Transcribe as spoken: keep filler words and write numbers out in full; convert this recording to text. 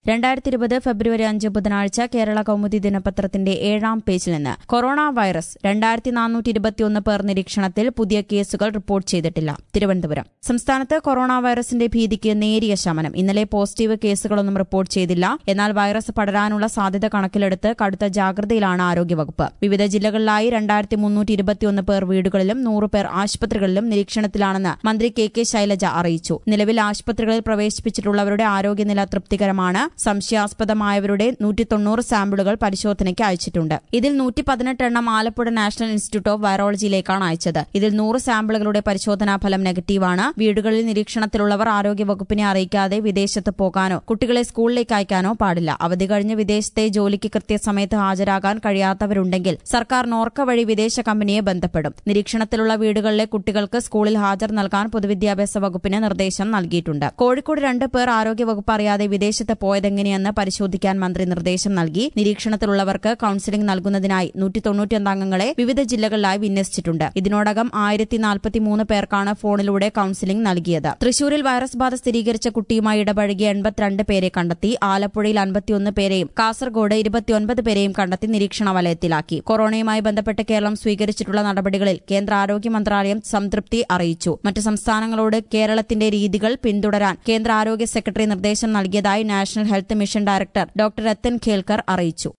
രണ്ടായിരത്തി ഇരുപത് ഫെബ്രുവരി അഞ്ച് ബുധനാഴ്ച കേരള കൗമുദി ദിനപത്രത്തിന്റെ ഏഴാം പേജിൽ നിന്ന് കൊറോണ വൈറസ് രണ്ടായിരത്തി നാനൂറ്റി ഇരുപത്തിയൊന്ന് പേർ നിരീക്ഷണത്തിൽ പുതിയ കേസുകൾ റിപ്പോർട്ട് ചെയ്തിട്ടില്ല. തിരുവനന്തപുരം സംസ്ഥാനത്ത് കൊറോണ വൈറസിന്റെ ഭീതിക്ക് നേരിയ ശമനം. ഇന്നലെ പോസിറ്റീവ് കേസുകളൊന്നും റിപ്പോർട്ട് ചെയ്തില്ല. എന്നാൽ വൈറസ് പടരാനുള്ള സാധ്യത കണക്കിലെടുത്ത് കടുത്ത ജാഗ്രതയിലാണ് ആരോഗ്യവകുപ്പ്. വിവിധ ജില്ലകളിലായി രണ്ടായിരത്തി മുന്നൂറ്റി ഇരുപത്തിയൊന്ന് പേർ വീടുകളിലും നൂറ് പേർ ആശുപത്രികളിലും നിരീക്ഷണത്തിലാണെന്ന് മന്ത്രി കെ കെ ശൈലജ അറിയിച്ചു. നിലവിൽ ആശുപത്രികളിൽ പ്രവേശിപ്പിച്ചിട്ടുള്ളവരുടെ ആരോഗ്യനില തൃപ്തികരമാണ്. സംശയാസ്പദമായവരുടെ നൂറ്റി തൊണ്ണൂറ് സാമ്പിളുകൾ പരിശോധനയ്ക്ക് അയച്ചിട്ടുണ്ട്. ഇതിൽ നൂറ്റി പതിനെട്ട് എണ്ണം ആലപ്പുഴ നാഷണൽ ഇൻസ്റ്റിറ്റ്യൂട്ട് ഓഫ് വൈറോളജിയിലേക്കാണ് അയച്ചത്. ഇതിൽ നൂറ് സാമ്പിളുകളുടെ പരിശോധനാ ഫലം നെഗറ്റീവാണ്. വീടുകളിൽ നിരീക്ഷണത്തിലുള്ളവർ ആരോഗ്യവകുപ്പിനെ അറിയിക്കാതെ വിദേശത്ത് പോകാനോ കുട്ടികളെ സ്കൂളിലേക്ക് അയക്കാനോ പാടില്ല. അവധി കഴിഞ്ഞ് വിദേശത്തെ ജോലിക്ക് കൃത്യസമയത്ത് ഹാജരാകാൻ കഴിയാത്തവരുണ്ടെങ്കിൽ സർക്കാർ നോർക്ക വഴി വിദേശ കമ്പനിയെ ബന്ധപ്പെടും. നിരീക്ഷണത്തിലുള്ള വീടുകളിലെ കുട്ടികൾക്ക് സ്കൂളിൽ ഹാജർ നൽകാൻ പൊതുവിദ്യാഭ്യാസ വകുപ്പിന് നിർദ്ദേശം നൽകിയിട്ടുണ്ട്. കോഴിക്കോട് രണ്ട് പേർ ആരോഗ്യവകുപ്പ് അറിയാതെ വിദേശത്ത് പോയതെങ്ങനെയെന്ന് പരിശോധിക്കാൻ മന്ത്രി നിർദ്ദേശം നൽകി. നിരീക്ഷണത്തിലുള്ളവർക്ക് കൌൺസിലിംഗ് നൽകുന്നതിനായി നൂറ്റി തൊണ്ണൂറ്റിയൊന്ന് അംഗങ്ങളെ വിവിധ ജില്ലകളിലായി വിന്യസിച്ചിട്ടുണ്ട്. ഇതിനോടകം ആയിരത്തി നാൽപ്പത്തിമൂന്ന് പേർക്കാണ് ഫോണിലൂടെ കൌൺസിലിംഗ് നൽകിയത്. തൃശൂരിൽ വൈറസ് ബാധ സ്ഥിരീകരിച്ച കുട്ടിയുമായി ഇടപഴകിയ എൺപത്തിരണ്ട് പേരെ കണ്ടെത്തി. ആലപ്പുഴയിൽ അൻപത്തിയൊന്ന് പേരെയും കാസർഗോഡ് ഇരുപത്തിയൊൻപത് പേരെയും കണ്ടെത്തി നിരീക്ഷണ വലയത്തിലാക്കി. കൊറോണയുമായി ബന്ധപ്പെട്ട് കേരളം സ്വീകരിച്ചിട്ടുള്ള നടപടികളിൽ കേന്ദ്ര ആരോഗ്യ മന്ത്രാലയം സംതൃപ്തി അറിയിച്ചു. മറ്റ് സംസ്ഥാനങ്ങളോട് കേരളത്തിന്റെ രീതികൾ പിന്തുടരാൻ കേന്ദ്ര ആരോഗ്യ സെക്രട്ടറി നിർദ്ദേശം നൽകിയതായി national health mission director doctor Rathan Kelkar അറിയിച്ചു.